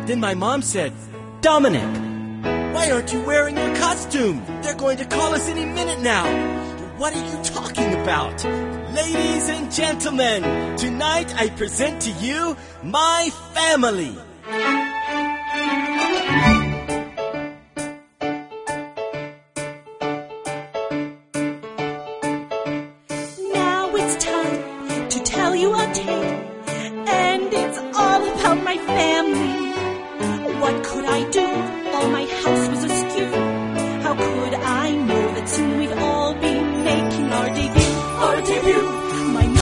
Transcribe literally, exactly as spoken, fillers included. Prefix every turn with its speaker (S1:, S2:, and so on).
S1: Then my mom said, "Dominic, why aren't you wearing your costume? They're going to call us any minute now." "What are you talking about?" "Ladies and gentlemen, tonight I present to you my family."